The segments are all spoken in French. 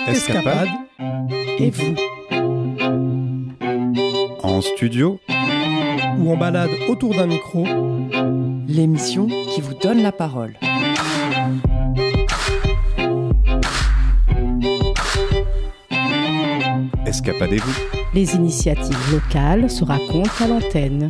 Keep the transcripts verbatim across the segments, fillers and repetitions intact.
Escapade et vous. En studio ou en balade autour d'un micro, l'émission qui vous donne la parole. Escapadez-vous. Les initiatives locales se racontent à l'antenne.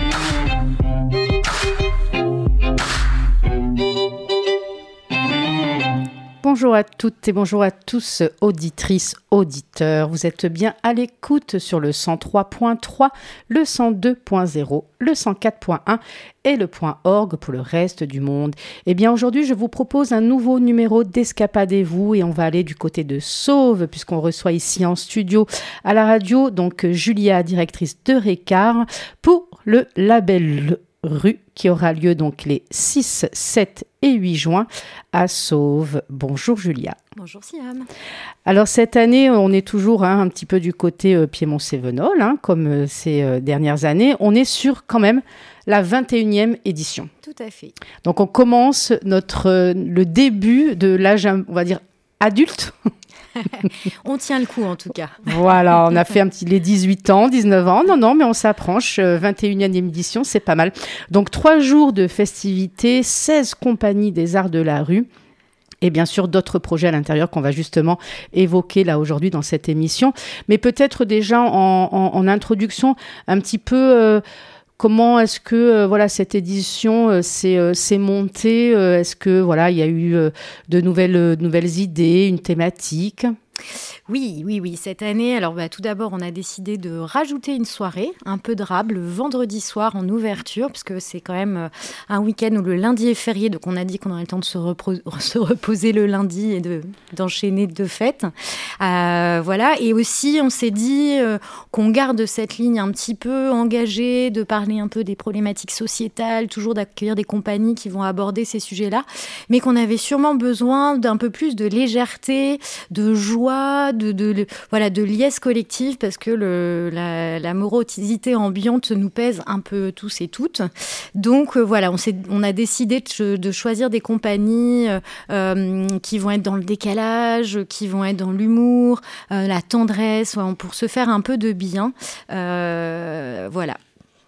Bonjour à toutes et bonjour à tous, auditrices, auditeurs. Vous êtes bien à l'écoute sur le cent trois point trois, le cent deux point zéro, le cent quatre point un et le point org pour le reste du monde. Eh bien, aujourd'hui, je vous propose un nouveau numéro d'Escapadez-vous et on va aller du côté de Sauve puisqu'on reçoit ici en studio à la radio, donc Julia, directrice de Récart, pour le label Rue qui aura lieu donc les six, sept et huit juin à Sauve. Bonjour Julia. Bonjour Siam. Alors cette année, on est toujours hein, un petit peu du côté euh, Piémont-Cévenol, hein, comme euh, ces euh, dernières années. On est sur quand même la vingt et unième édition. Tout à fait. Donc on commence notre, euh, le début de l'âge, on va dire, adulte. On tient le coup en tout cas. Voilà, on a fait un petit, les dix-huit ans, dix-neuf ans. Non, non, mais on s'approche. Euh, vingt et unième édition, c'est pas mal. Donc, trois jours de festivités, seize compagnies des arts de la rue. Et bien sûr, d'autres projets à l'intérieur qu'on va justement évoquer là aujourd'hui dans cette émission. Mais peut-être déjà en, en, en introduction, un petit peu... Euh, Comment est-ce que euh, voilà cette édition euh, s'est, euh, s'est montée euh, Est-ce que voilà il y a eu euh, de nouvelles euh, de nouvelles idées, une thématique? Oui, oui, oui. Cette année, alors bah, tout d'abord, on a décidé de rajouter une soirée, un peu de rap, le vendredi soir en ouverture, parce que c'est quand même euh, un week-end où le lundi est férié, donc on a dit qu'on aurait le temps de se, repro- se reposer le lundi et de, d'enchaîner deux fêtes. Euh, voilà. Et aussi, on s'est dit euh, qu'on garde cette ligne un petit peu engagée, de parler un peu des problématiques sociétales, toujours d'accueillir des compagnies qui vont aborder ces sujets-là, mais qu'on avait sûrement besoin d'un peu plus de légèreté, de joie, De, de, de, voilà, de liesse collective parce que le, la, la morosité ambiante nous pèse un peu tous et toutes. Donc euh, voilà, on, s'est, on a décidé de, de choisir des compagnies euh, qui vont être dans le décalage, qui vont être dans l'humour, euh, la tendresse, voilà, pour se faire un peu de bien. Euh, voilà.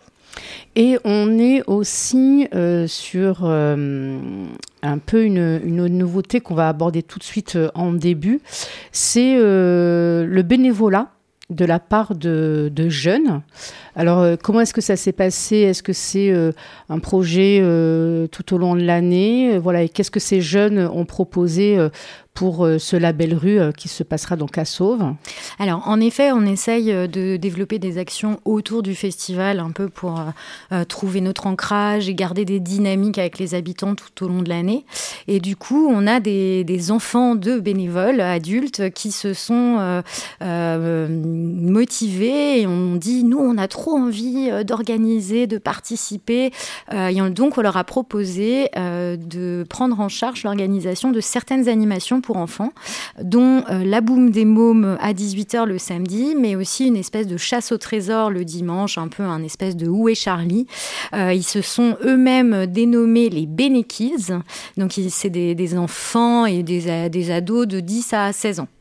Et on est aussi euh, sur euh, un peu une, une nouveauté qu'on va aborder tout de suite euh, en début, c'est euh, le bénévolat de la part de, de jeunes. Alors, euh, comment est-ce que ça s'est passé ? Est-ce que c'est euh, un projet euh, tout au long de l'année ? euh, Voilà, et qu'est-ce que ces jeunes ont proposé euh, pour euh, ce label rue euh, qui se passera donc à Sauve ? Alors, en effet, on essaye de développer des actions autour du festival, un peu pour euh, trouver notre ancrage et garder des dynamiques avec les habitants tout au long de l'année. Et du coup, on a des, des enfants de bénévoles, adultes, qui se sont euh, euh, motivés et on dit, nous, on a trop envie d'organiser, de participer. Euh, et on, donc, on leur a proposé euh, de prendre en charge l'organisation de certaines animations pour enfants, dont euh, la boum des mômes à dix-huit heures le samedi, mais aussi une espèce de chasse au trésor le dimanche, un peu un espèce de Où est Charlie. Euh, ils se sont eux-mêmes dénommés les Béné Kids. Donc, c'est des, des enfants et des, des ados de dix à seize ans.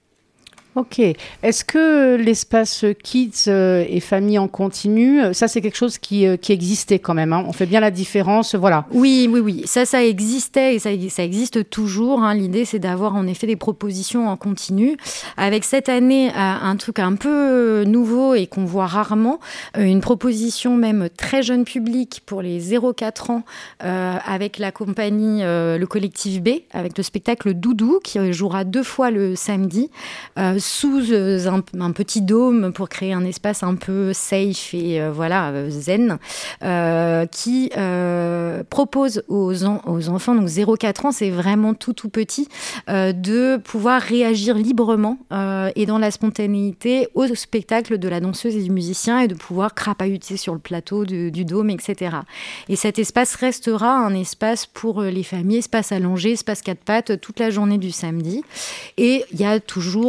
Ok. Est-ce que l'espace kids et famille en continu, ça c'est quelque chose qui, qui existait quand même, hein. On fait bien la différence, voilà. Oui, oui, oui. Ça, ça existait et ça, ça existe toujours, hein. L'idée, c'est d'avoir en effet des propositions en continu. Avec cette année, un truc un peu nouveau et qu'on voit rarement, une proposition même très jeune public pour les zéro quatre ans euh, avec la compagnie, euh, le collectif B, avec le spectacle Doudou qui jouera deux fois le samedi. Euh, sous un, un petit dôme pour créer un espace un peu safe et euh, voilà zen, euh, qui euh, propose aux, en, aux enfants, donc zéro quatre ans, c'est vraiment tout tout petit, euh, de pouvoir réagir librement euh, et dans la spontanéité au spectacle de la danseuse et du musicien et de pouvoir crapahuter sur le plateau du, du dôme, et cetera. Et cet espace restera un espace pour les familles, espace allongé, espace quatre pattes, toute la journée du samedi. Et il y a toujours tout un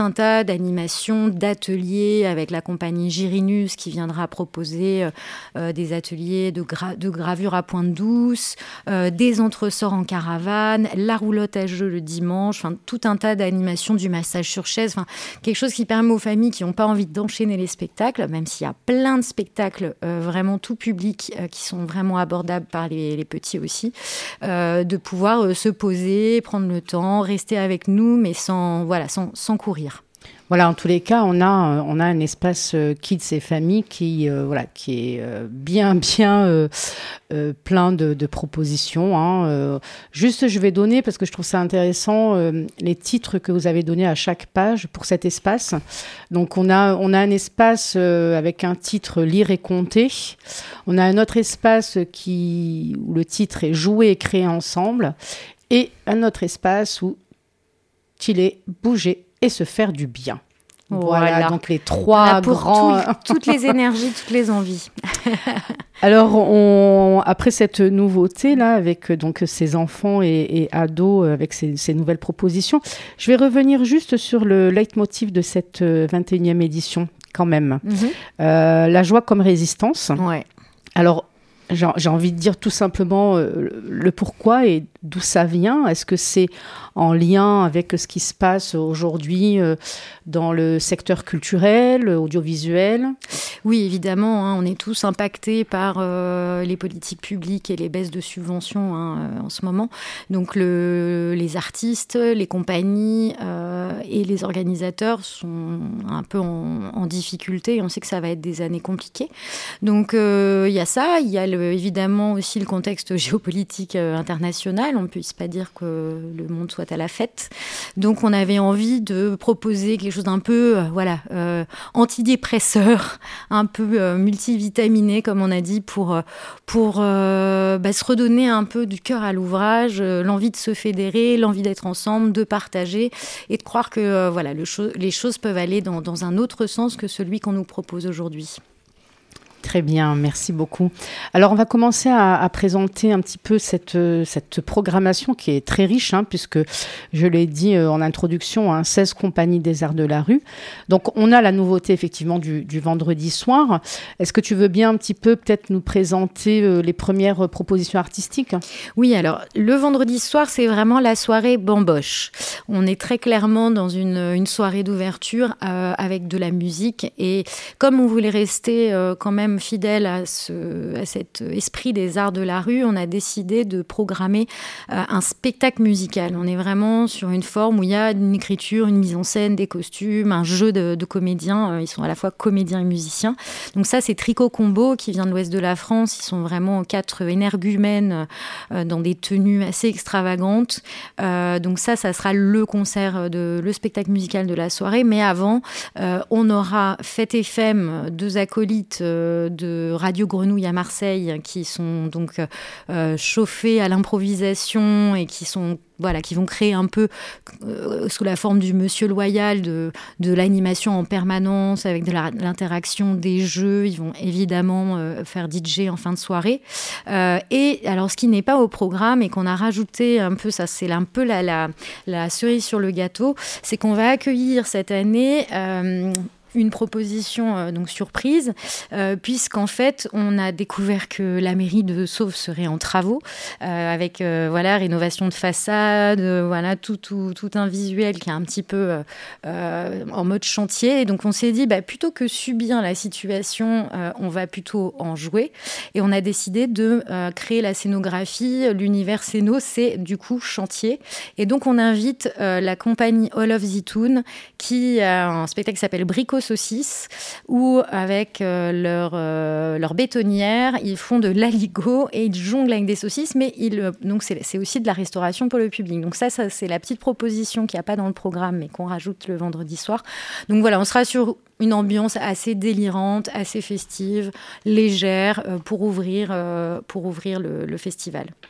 un tas d'animations, d'ateliers avec la compagnie Girinus qui viendra proposer euh, des ateliers de, gra- de gravure à pointe douce, euh, des entresorts en caravane, la roulotte à jeu le dimanche, enfin tout un tas d'animations, du massage sur chaise, enfin quelque chose qui permet aux familles qui n'ont pas envie d'enchaîner les spectacles, même s'il y a plein de spectacles euh, vraiment tout public euh, qui sont vraiment abordables par les, les petits aussi, euh, de pouvoir euh, se poser, prendre le temps, rester avec nous, mais sans, voilà, sans, sans courir. Voilà, en tous les cas, on a, on a un espace kids et famille qui, euh, voilà, qui est euh, bien, bien euh, euh, plein de, de propositions. Hein. Euh, juste, je vais donner, parce que je trouve ça intéressant, euh, les titres que vous avez donnés à chaque page pour cet espace. Donc, on a, on a un espace euh, avec un titre « Lire et compter ». On a un autre espace qui, où le titre est « Jouer et créer ensemble ». Et un autre espace où « Chiller, bouger » et se faire du bien. Voilà, voilà, donc les trois pour grands... Tout, toutes les énergies, toutes les envies. Alors, on, après cette nouveauté-là, avec donc ces enfants et, et ados, avec ces, ces nouvelles propositions, je vais revenir juste sur le leitmotiv de cette vingt et unième édition, quand même. Mm-hmm. Euh, la joie comme résistance. Ouais. Alors, j'ai, j'ai envie de dire tout simplement euh, le pourquoi et d'où ça vient. Est-ce que c'est en lien avec ce qui se passe aujourd'hui euh, dans le secteur culturel, audiovisuel ? Oui, évidemment, hein, on est tous impactés par euh, les politiques publiques et les baisses de subventions hein, en ce moment. Donc le, les artistes, les compagnies euh, et les organisateurs sont un peu en, en difficulté. On sait que ça va être des années compliquées. Donc il euh, y a ça, il y a le, évidemment aussi le contexte géopolitique euh, international. On ne puisse pas dire que le monde soit à la fête. Donc on avait envie de proposer quelque chose d'un peu euh, voilà, euh, antidépresseur, un peu euh, multivitaminé, comme on a dit, pour, pour euh, bah, se redonner un peu du cœur à l'ouvrage, euh, l'envie de se fédérer, l'envie d'être ensemble, de partager et de croire que euh, voilà, le cho- les choses peuvent aller dans, dans un autre sens que celui qu'on nous propose aujourd'hui. Très bien, merci beaucoup. Alors, on va commencer à, à présenter un petit peu cette, cette programmation qui est très riche, hein, puisque je l'ai dit en introduction, hein, seize compagnies des arts de la rue. Donc, on a la nouveauté effectivement du, du vendredi soir. Est-ce que tu veux bien un petit peu peut-être nous présenter euh, les premières propositions artistiques ? Oui, alors, le vendredi soir, c'est vraiment la soirée bamboche. On est très clairement dans une, une soirée d'ouverture euh, avec de la musique. Et comme on voulait rester euh, quand même fidèle à, ce, à cet esprit des arts de la rue, on a décidé de programmer euh, un spectacle musical. On est vraiment sur une forme où il y a une écriture, une mise en scène, des costumes, un jeu de, de comédiens. Euh, ils sont à la fois comédiens et musiciens. Donc ça, c'est Tricot Combo qui vient de l'ouest de la France. Ils sont vraiment quatre énergumènes euh, dans des tenues assez extravagantes. Euh, donc ça, ça sera le concert, de, le spectacle musical de la soirée. Mais avant, euh, on aura Fête F M, deux acolytes euh, de Radio Grenouille à Marseille qui sont donc euh, chauffés à l'improvisation et qui sont voilà, qui vont créer un peu euh, sous la forme du Monsieur Loyal de, de l'animation en permanence avec de la, l'interaction des jeux. Ils vont évidemment euh, faire D J en fin de soirée. Euh, et alors, ce qui n'est pas au programme et qu'on a rajouté un peu, ça c'est un peu la, la, la cerise sur le gâteau, c'est qu'on va accueillir cette année... Euh, une proposition euh, donc surprise, euh, puisqu'en fait, on a découvert que la mairie de Sauve serait en travaux, euh, avec euh, voilà, rénovation de façade, euh, voilà, tout, tout, tout un visuel qui est un petit peu euh, en mode chantier. Et donc, on s'est dit, bah, plutôt que subir la situation, euh, on va plutôt en jouer. Et on a décidé de euh, créer la scénographie. L'univers scéno, c'est du coup chantier. Et donc, on invite euh, la compagnie All of Zitoun, qui a un spectacle qui s'appelle Brico Saucisse, où avec euh, leur, euh, leur bétonnière, ils font de l'aligot et ils jonglent avec des saucisses, mais ils, euh, donc c'est, c'est aussi de la restauration pour le public. Donc ça, ça c'est la petite proposition qu'il n'y a pas dans le programme, mais qu'on rajoute le vendredi soir. Donc voilà, on sera sur une ambiance assez délirante, assez festive, légère, euh, pour ouvrir, euh, pour ouvrir le, le festival.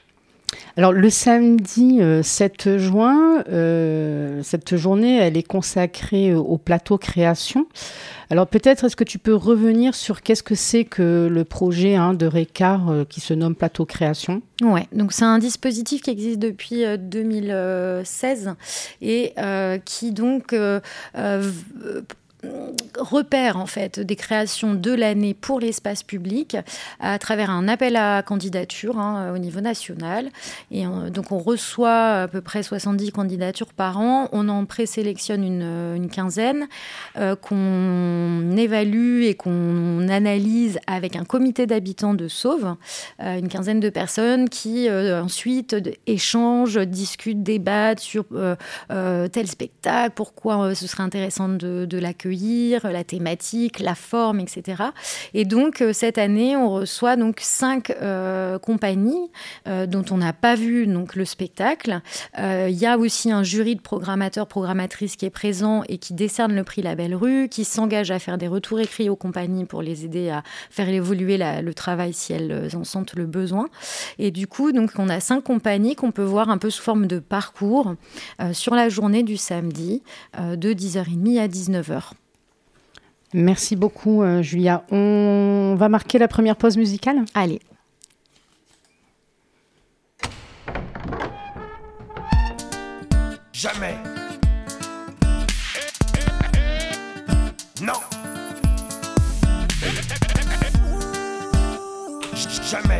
Alors le samedi euh, sept juin, euh, cette journée, elle est consacrée au plateau création. Alors peut-être est-ce que tu peux revenir sur qu'est-ce que c'est que le projet hein, de Récart euh, qui se nomme Plateau Création ? Ouais, donc c'est un dispositif qui existe depuis euh, deux mille seize et euh, qui donc euh, euh, repère en fait des créations de l'année pour l'espace public à travers un appel à candidature hein, au niveau national. Et on, donc on reçoit à peu près soixante-dix candidatures par an. On en présélectionne une, une quinzaine euh, qu'on évalue et qu'on analyse avec un comité d'habitants de Sauve, euh, une quinzaine de personnes qui euh, ensuite échangent, discutent, débattent sur euh, euh, tel spectacle, pourquoi euh, ce serait intéressant de, de l'accueillir, la thématique, la forme, et cetera. Et donc, euh, cette année, on reçoit donc cinq euh, compagnies euh, dont on n'a pas vu donc, le spectacle. Il euh, y a aussi un jury de programmateurs, programmatrices qui est présent et qui décerne le prix La Belle Rue, qui s'engage à faire des retours écrits aux compagnies pour les aider à faire évoluer la, le travail si elles en sentent le besoin. Et du coup, donc, on a cinq compagnies qu'on peut voir un peu sous forme de parcours euh, sur la journée du samedi euh, de dix heures trente à dix-neuf heures. Merci beaucoup, euh, Julia. On va marquer la première pause musicale ? Allez. Jamais. Non. Jamais.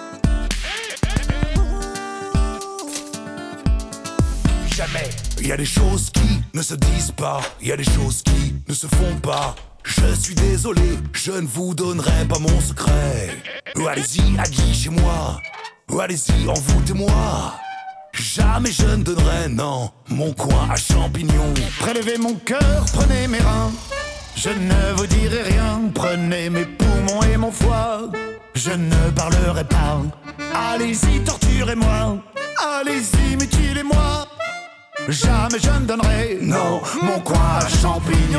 Jamais. Il y a des choses qui ne se disent pas, il y a des choses qui ne se font pas. Je suis désolé, je ne vous donnerai pas mon secret. Allez-y, aguichez-moi. Allez-y, envoûtez-moi. Jamais je ne donnerai, non, mon coin à champignons. Prélevez mon cœur, prenez mes reins. Je ne vous dirai rien. Prenez mes poumons et mon foie. Je ne parlerai pas. Allez-y, torturez-moi. Allez-y, mutilez-moi. Jamais je ne donnerai, non, mon coin à champignons.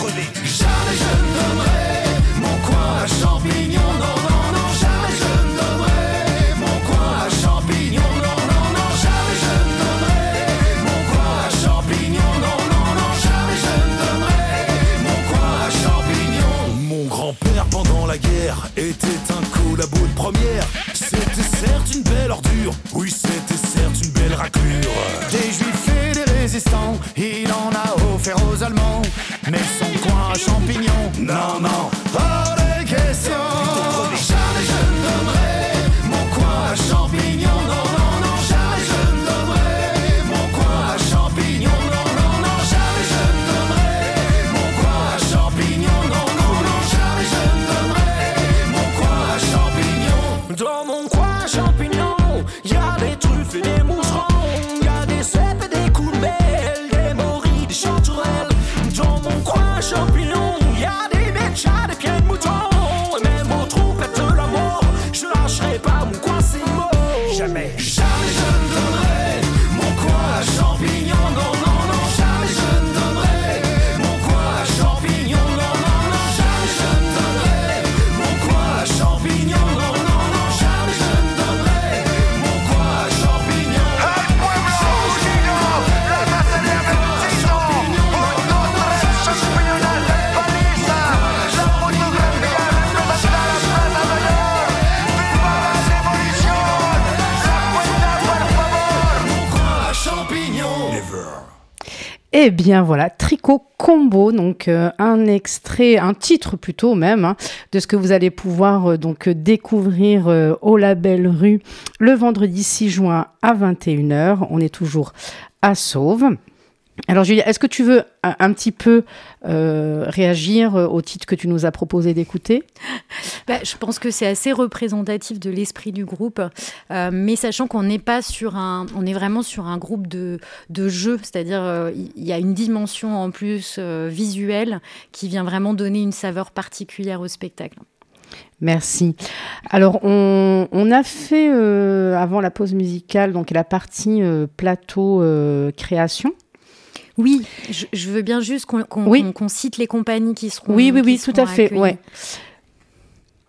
Jamais je ne donnerai mon coin à champignons. Non, non, non, jamais je ne donnerai mon coin à champignons. Non, non, non, jamais je ne donnerai mon coin à champignons. Non, non, non, jamais je ne donnerai mon coin à champignons. Mon grand-père pendant la guerre était un collabo de première. C'était certes une belle ordure, oui c'était certes une belle raclure. Des juifs et des résistants, il en a offert aux Allemands. Mais son coin à champignons, Non, non, hors de question. Jamais je ne donnerai mon coin à champignons. Non, non, non, jamais je ne donnerai mon coin à champignons. Non, non, non, jamais je ne donnerai mon coin à champignons. Non, non, non, jamais je ne donnerai mon coin à champignons. Dans mon coin à champignons, y a des truffes et des moucherons, y a des cèpes et des coulbelles, des morilles, des chanterelles. Dans mon coin à champignons, y a des bêtes, des pieds de mouton, et même aux trompettes de la mort, je lâcherai pas mon coin, c'est mort. jamais. Jamais je ne donnerai mon coin à champignons. Non, non, non, jamais je ne donnerai mon coin à champignons. Non, non, non, jamais je ne donnerai mon coin à champignons. Non, non, non, jamais je ne donnerai mon coin à champignons. Eh bien voilà, Tricot Combo, donc euh, un extrait, un titre plutôt même, hein, de ce que vous allez pouvoir euh, donc euh, découvrir euh, au La Belle Rue le vendredi six juin à vingt et une heures. On est toujours à Sauve. Alors Julia, est-ce que tu veux un, un petit peu euh, réagir au titre que tu nous as proposé d'écouter ? Bah, je pense que c'est assez représentatif de l'esprit du groupe, euh, mais sachant qu'on n'est pas sur un, on est vraiment sur un groupe de, de jeux, c'est-à-dire euh, il y a une dimension en plus euh, visuelle qui vient vraiment donner une saveur particulière au spectacle. Merci. Alors, on, on a fait, euh, avant la pause musicale, donc la partie euh, plateau euh, création. Oui, je, je veux bien juste qu'on, qu'on, oui. qu'on, qu'on cite les compagnies qui seront Oui, oui, oui, qui tout seront à fait. accueillies. Ouais.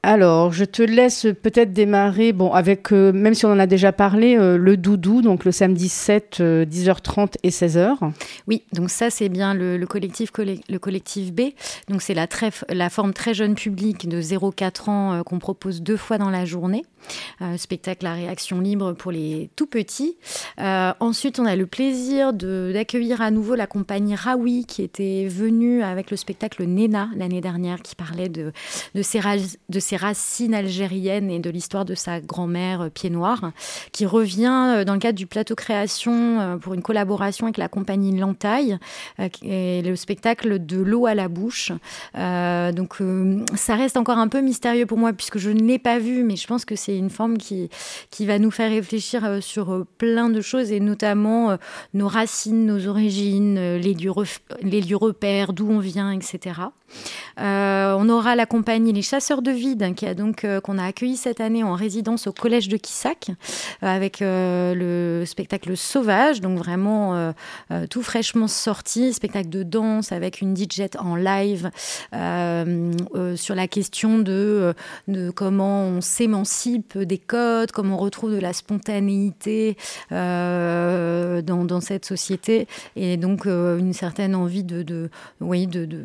Alors, je te laisse peut-être démarrer, bon, avec, euh, même si on en a déjà parlé, euh, le Doudou, donc le samedi sept, euh, dix heures trente et seize heures. Oui, donc ça, c'est bien le, le, collectif, le collectif B. Donc, c'est la, très, la forme très jeune public de zéro à quatre ans euh, qu'on propose deux fois dans la journée. Euh, spectacle à réaction libre pour les tout petits. Euh, ensuite, on a le plaisir de, d'accueillir à nouveau la compagnie Raoui qui était venue avec le spectacle Néna l'année dernière, qui parlait de, de, ses, ra- de ses racines algériennes et de l'histoire de sa grand-mère euh, pied noir, qui revient euh, dans le cadre du plateau création euh, pour une collaboration avec la compagnie L'Entaille euh, et le spectacle De l'eau à la bouche. Euh, donc, euh, ça reste encore un peu mystérieux pour moi puisque je ne l'ai pas vu, mais je pense que c'est une forme qui, qui va nous faire réfléchir euh, sur euh, plein de choses et notamment euh, nos racines, nos origines, euh, les, lieux ref- les lieux repères, d'où on vient, et cetera. Euh, on aura la compagnie Les Chasseurs de Vide qui a donc, euh, qu'on a accueilli cette année en résidence au collège de Quissac euh, avec euh, le spectacle Sauvage, donc vraiment euh, euh, tout fraîchement sorti, spectacle de danse avec une D J en live euh, euh, sur la question de, de comment on s'émancipe des codes, comment on retrouve de la spontanéité euh, dans, dans cette société et donc euh, une certaine envie de, de, oui, de, de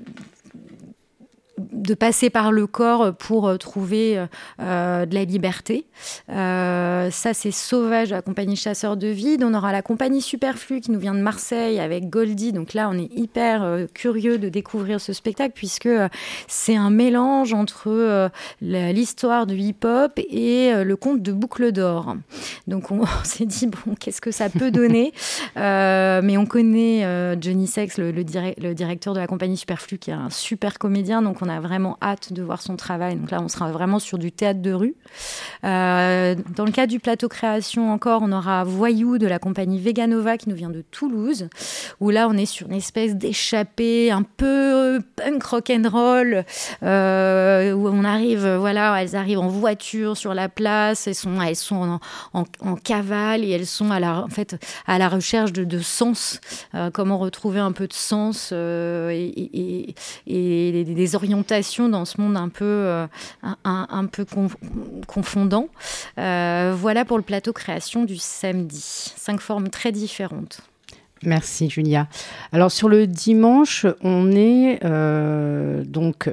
de passer par le corps pour trouver euh, de la liberté. Euh, ça, c'est Sauvage, la compagnie Chasseurs de Vide. On aura la compagnie Superflu qui nous vient de Marseille avec Goldie. Donc là, on est hyper euh, curieux de découvrir ce spectacle puisque euh, c'est un mélange entre euh, l'histoire du hip-hop et euh, le conte de Boucle d'Or. Donc on, on s'est dit, bon, qu'est-ce que ça peut donner euh, mais on connaît euh, Johnny Sex, le, le, direct, le directeur de la compagnie Superflu, qui est un super comédien. Donc on a vraiment hâte de voir son travail. Donc là, on sera vraiment sur du théâtre de rue. Euh, dans le cadre du plateau création encore, on aura Voyou de la compagnie Veganova qui nous vient de Toulouse, où là, on est sur une espèce d'échappée un peu punk rock'n'roll, euh, où on arrive, voilà, elles arrivent en voiture sur la place, elles sont, elles sont en, en, en cavale et elles sont à la, en fait, à la recherche de, de sens, euh, comment retrouver un peu de sens euh, et, et, et, et des orientations dans ce monde un peu, euh, un, un peu conf- confondant. Euh, voilà pour le plateau création du samedi. Cinq formes très différentes. Merci Julia. Alors sur le dimanche, on est euh, donc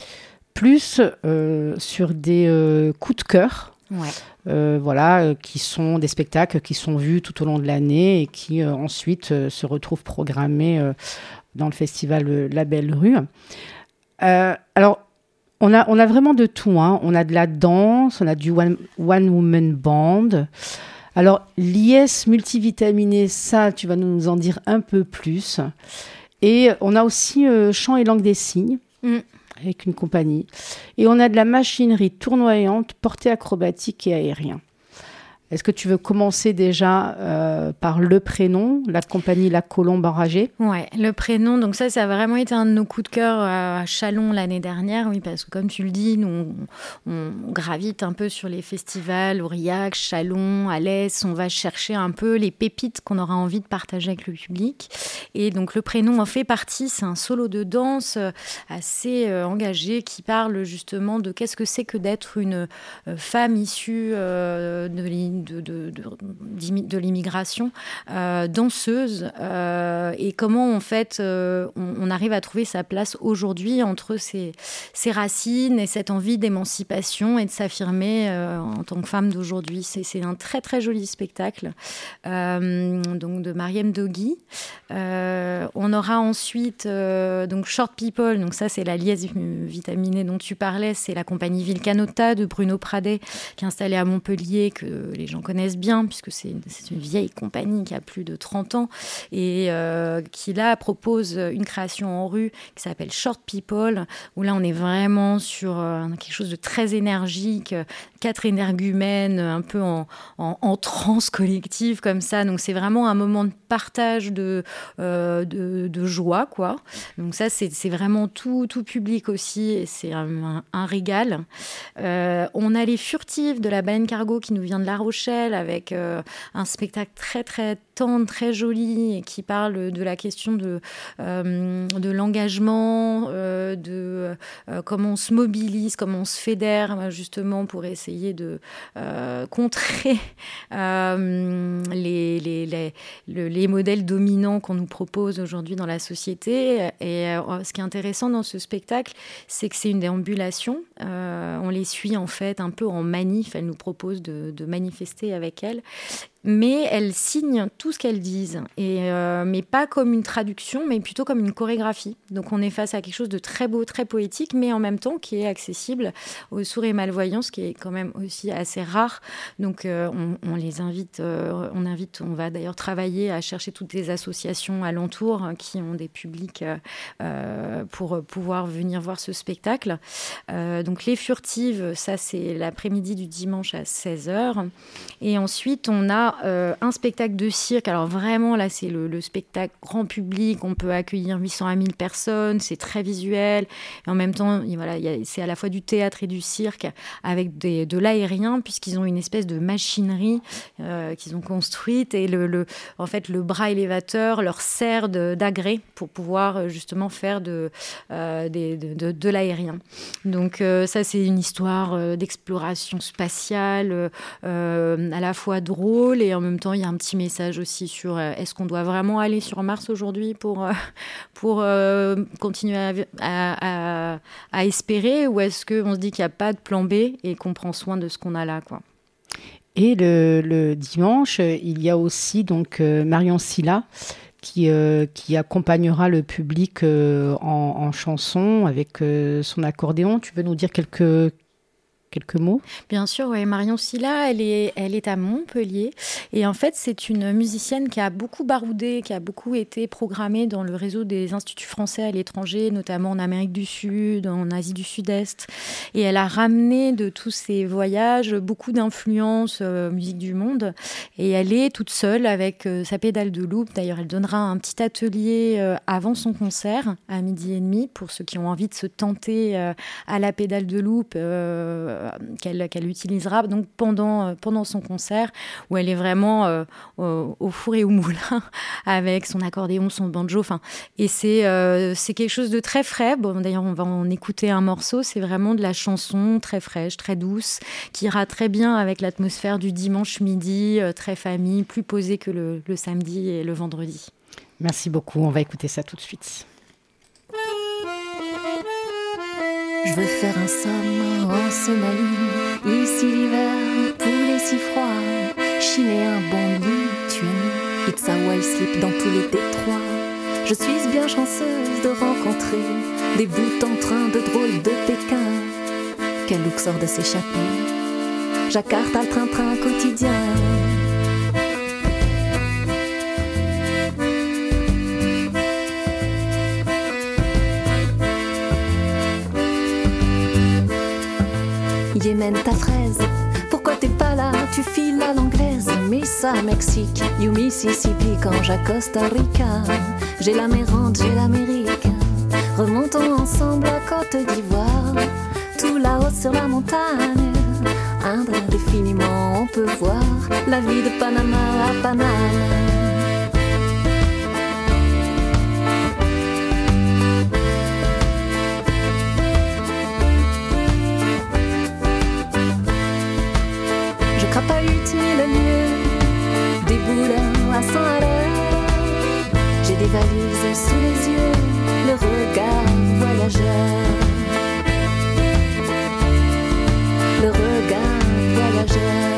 plus euh, sur des euh, coups de cœur. Ouais. Euh, voilà, euh, qui sont des spectacles qui sont vus tout au long de l'année et qui euh, ensuite euh, se retrouvent programmés euh, dans le festival euh, La Belle Rue. Euh, alors, on a, on a vraiment de tout. Hein. On a de la danse, on a du one, one woman band. Alors, l'I S multivitaminé, ça, tu vas nous en dire un peu plus. Et on a aussi euh, chant et langue des signes, mm. avec une compagnie. Et on a de la machinerie tournoyante, portée acrobatique et aérien. Est-ce que tu veux commencer déjà euh, par le prénom, la compagnie La Colombe Enragée ? Ouais, le prénom, donc ça, ça a vraiment été un de nos coups de cœur à Châlons l'année dernière, oui, parce que comme tu le dis, nous, on, on gravite un peu sur les festivals, Aurillac, Châlons, Alès, on va chercher un peu les pépites qu'on aura envie de partager avec le public. Et donc le prénom en fait partie, c'est un solo de danse assez euh, engagé qui parle justement de qu'est-ce que c'est que d'être une euh, femme issue euh, de l'île De, de, de, de l'immigration, euh, danseuse, euh, et comment en fait euh, on, on arrive à trouver sa place aujourd'hui entre ses, ses racines et cette envie d'émancipation et de s'affirmer euh, en tant que femme d'aujourd'hui. C'est, c'est un très très joli spectacle euh, donc de Mariam Dogui. Euh, on aura ensuite euh, donc Short People, donc ça c'est la liesse vitaminée dont tu parlais, c'est la compagnie Vilcanota de Bruno Pradet qui est installée à Montpellier, que les gens connaissent bien puisque c'est une, c'est une vieille compagnie qui a plus de trente ans et euh, qui là propose une création en rue qui s'appelle Short People, où là on est vraiment sur euh, quelque chose de très énergique, quatre énergumènes un peu en, en, en transe collective comme ça, donc c'est vraiment un moment de partage de, euh, de, de joie, quoi. Donc ça, c'est, c'est vraiment tout, tout public aussi, et c'est un, un, un régal. Euh, on a les Furtives de la Baleine Cargo qui nous vient de La Rochelle, avec euh, un spectacle très, très tendre, très joli, et qui parle de la question de, euh, de l'engagement, euh, de euh, comment on se mobilise, comment on se fédère, justement, pour essayer de euh, contrer euh, les, les, les, les, les modèles dominants qu'on nous propose aujourd'hui dans la société. Et euh, ce qui est intéressant dans ce spectacle, c'est que c'est une déambulation. Euh, on les suit, en fait, un peu en manif. Elles nous proposent de, de manifester avec elles. Mais elles signent tout ce qu'elles disent, et, euh, mais pas comme une traduction, mais plutôt comme une chorégraphie. Donc on est face à quelque chose de très beau, très poétique, mais en même temps qui est accessible aux sourds et malvoyants, ce qui est quand même aussi assez rare. Donc euh, on, on les invite, euh, on invite, on va d'ailleurs travailler à chercher toutes les associations alentours hein, qui ont des publics euh, pour pouvoir venir voir ce spectacle. Euh, donc les Furtives, ça c'est l'après-midi du dimanche à seize heures. Et ensuite on a Euh, un spectacle de cirque. Alors vraiment, là, c'est le, le spectacle grand public. On peut accueillir huit cents à mille personnes. C'est très visuel. Et en même temps, voilà, y a, c'est à la fois du théâtre et du cirque avec des, de l'aérien, puisqu'ils ont une espèce de machinerie euh, qu'ils ont construite. Et le, le, en fait, le bras élévateur leur sert de, d'agrès pour pouvoir justement faire de, euh, des, de, de, de l'aérien. Donc euh, ça, c'est une histoire euh, d'exploration spatiale euh, à la fois drôle, et en même temps, il y a un petit message aussi sur euh, est-ce qu'on doit vraiment aller sur Mars aujourd'hui pour, euh, pour euh, continuer à, à, à, à espérer, ou est-ce qu'on se dit qu'il n'y a pas de plan B et qu'on prend soin de ce qu'on a là, quoi. Et le, le dimanche, il y a aussi donc, euh, Marion Sylla qui, euh, qui accompagnera le public euh, en, en chanson avec euh, son accordéon. Tu veux nous dire quelques... Quelques mots ? Bien sûr, ouais. Marion Sylla, elle est, elle est à Montpellier. Et en fait, c'est une musicienne qui a beaucoup baroudé, qui a beaucoup été programmée dans le réseau des instituts français à l'étranger, notamment en Amérique du Sud, en Asie du Sud-Est. Et elle a ramené de tous ces voyages beaucoup d'influences euh, musique du monde. Et elle est toute seule avec euh, sa pédale de loupe. D'ailleurs, elle donnera un petit atelier euh, avant son concert, à midi et demi, pour ceux qui ont envie de se tenter euh, à la pédale de loupe euh, Qu'elle, qu'elle utilisera donc pendant, pendant son concert, où elle est vraiment euh, au, au four et au moulin avec son accordéon, son banjo. Enfin, et c'est, euh, c'est quelque chose de très frais. Bon, d'ailleurs, on va en écouter un morceau. C'est vraiment de la chanson très fraîche, très douce, qui ira très bien avec l'atmosphère du dimanche midi, euh, très famille, plus posée que le, le samedi et le vendredi. Merci beaucoup. On va écouter ça tout de suite. Je veux faire un somme en Somalie, ici l'hiver, poulet si froid, chiner un bon Lituanie, it's how I sleep dans tous les détroits. Je suis bien chanceuse de rencontrer des bouts en train de drôles de Pékin. Quel look sort de s'échapper, Jakarta le train-train quotidien. Yémen ta fraise, pourquoi t'es pas là? Tu files à l'anglaise, Missa Mexique, you Mississippi quand j'accoste à Rica. J'ai la mérante, j'ai l'Amérique, remontons ensemble à Côte d'Ivoire. Tout là-haut sur la montagne, indéfiniment on peut voir la vie de Panama à Panama. Crapahute mille lieues, des boulins à cent à l'heure. J'ai des valises sous les yeux, le regard voyageur. Le regard voyageur.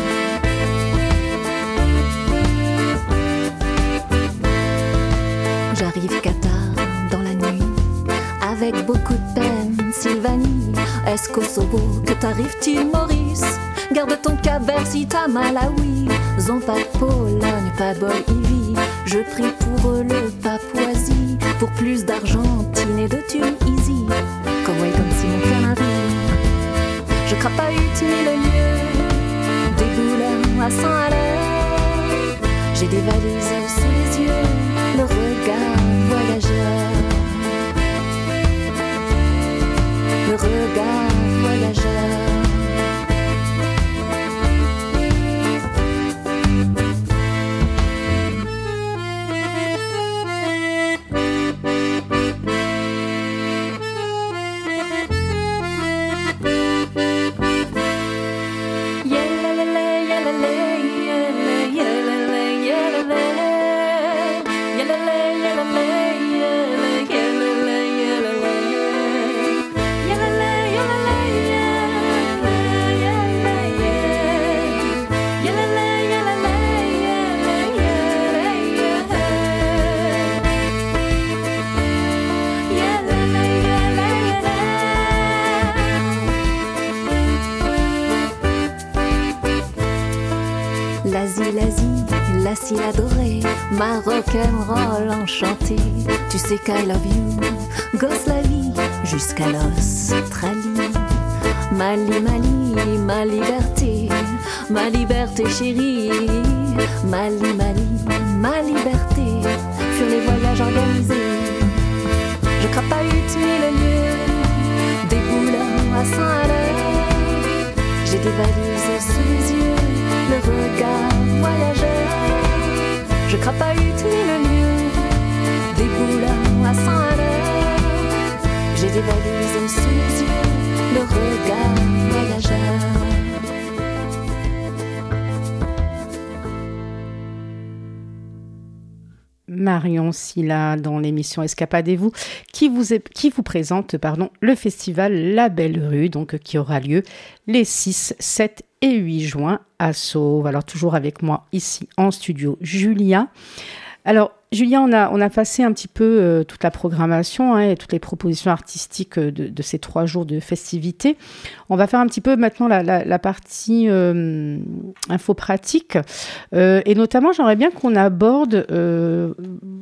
J'arrive Qatar dans la nuit, avec beaucoup de peine, Sylvanie. Est-ce Kosovo que t'arrives-t-il, Maurice? Garde ton Cap-Vert si t'as Malawi. Zon pas de Pologne, pas de Bolivie. Je prie pour eux le Papouasie, pour plus d'Argentine et de Tunisie. Koweït comme Simon Canary. Je crapahute mille lieues, des boulins à cent à l'heure. J'ai des valises sous les yeux, le regard regard voyageur. L'Asie, l'Asie, l'Asie adorée, ma rock'n'roll enchantée. Tu sais qu'I love you, gosse la vie, jusqu'à l'Australie. Mali, Mali, ma liberté, ma liberté chérie. Mali, Mali, ma liberté, furent les voyages organisés. Je crapahute mille lieues, des boulons à cent à l'heure. J'ai des valises sous les yeux, le regard voyageur. Je crapahute mille lieues, des boulons à cent à l'heure. J'ai des valises sous les yeux, le regard voyageur. Marion Sylla dans l'émission Escapadez-vous qui vous, est, qui vous présente pardon, le festival La Belle Rue, donc, qui aura lieu les six, sept et huit juin à Sauve. Alors toujours avec moi ici en studio, Julia. Alors Julia, on a, on a passé un petit peu euh, toute la programmation hein, et toutes les propositions artistiques de, de ces trois jours de festivités. On va faire un petit peu maintenant la, la, la partie euh, info pratique. Euh, et notamment, j'aimerais bien qu'on aborde euh,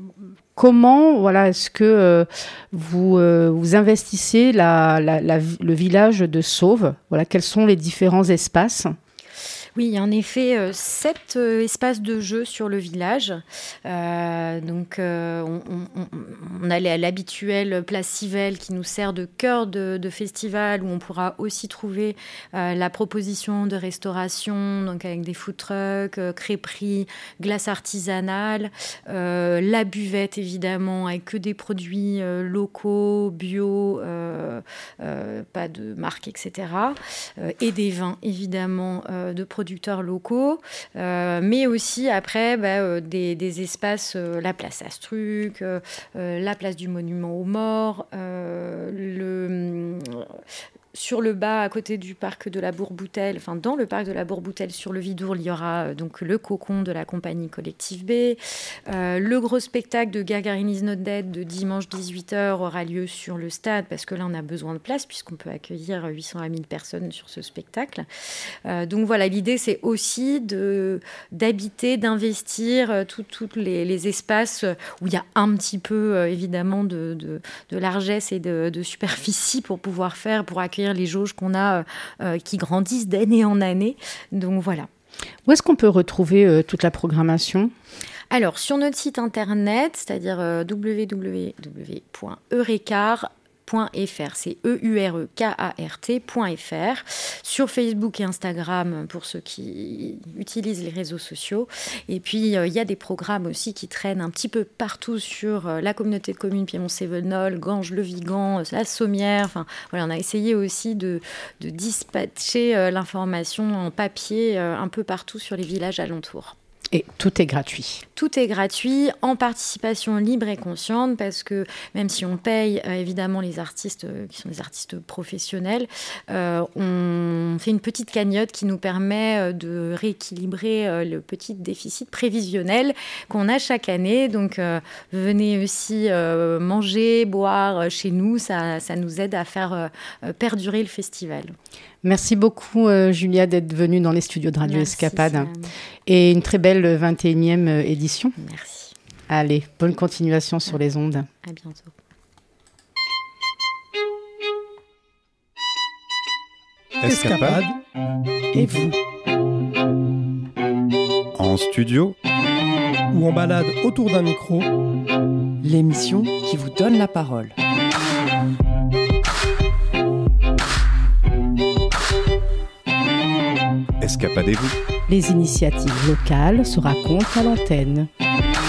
comment voilà, est-ce que euh, vous, euh, vous investissez la, la, la, le village de Sauve. Voilà, quels sont les différents espaces ? Oui, il y a en effet euh, sept euh, espaces de jeu sur le village. Euh, donc, euh, on, on, on a l'habituelle place Civelle qui nous sert de cœur de, de festival, où on pourra aussi trouver euh, la proposition de restauration, donc avec des food trucks, euh, crêperies, glace artisanale, euh, la buvette évidemment, avec que des produits euh, locaux, bio, euh, euh, pas de marque, et cetera. Euh, et des vins évidemment euh, de produits producteurs locaux, euh, mais aussi après bah, euh, des, des espaces, euh, la place Astruc, euh, euh, la place du Monument aux Morts, euh, le... Sur le bas, à côté du parc de la Bourboutelle, enfin dans le parc de la Bourboutelle, sur le Vidourle, il y aura euh, donc le cocon de la compagnie Collectif B. Euh, le gros spectacle de Gagarin is not dead de dimanche dix-huit heures aura lieu sur le stade, parce que là, on a besoin de place, puisqu'on peut accueillir huit cents à mille personnes sur ce spectacle. Euh, donc voilà, l'idée, c'est aussi de, d'habiter, d'investir euh, tous les, les espaces où il y a un petit peu, euh, évidemment, de, de, de largesse et de, de superficie pour pouvoir faire, pour accueillir les jauges qu'on a euh, qui grandissent d'année en année. Donc voilà. Où est-ce qu'on peut retrouver euh, toute la programmation ? Alors, sur notre site internet, c'est-à-dire euh, w w w point eurecar point f r, c'est E U R E K A R T point F R, sur Facebook et Instagram pour ceux qui utilisent les réseaux sociaux. Et puis, il euh, y a des programmes aussi qui traînent un petit peu partout sur euh, la communauté de communes Piémont-Cévenol, Ganges-le-Vigan, la Sommière. Enfin, voilà, on a essayé aussi de, de dispatcher euh, l'information en papier euh, un peu partout sur les villages alentours. Et tout est gratuit. Tout est gratuit, en participation libre et consciente, parce que même si on paye euh, évidemment les artistes euh, qui sont des artistes professionnels, euh, on fait une petite cagnotte qui nous permet euh, de rééquilibrer euh, le petit déficit prévisionnel qu'on a chaque année. Donc euh, venez aussi euh, manger, boire chez nous, ça, ça nous aide à faire euh, perdurer le festival. Merci beaucoup, euh, Julia, d'être venue dans les studios de Radio Merci, Escapade. Sam. Et une très belle vingt et unième édition. Merci. Allez, bonne continuation sur les ondes. À bientôt. Escapade et vous. En studio Ou en balade autour d'un micro. L'émission qui vous donne la parole. Escapadez-vous. Les initiatives locales se racontent à l'antenne.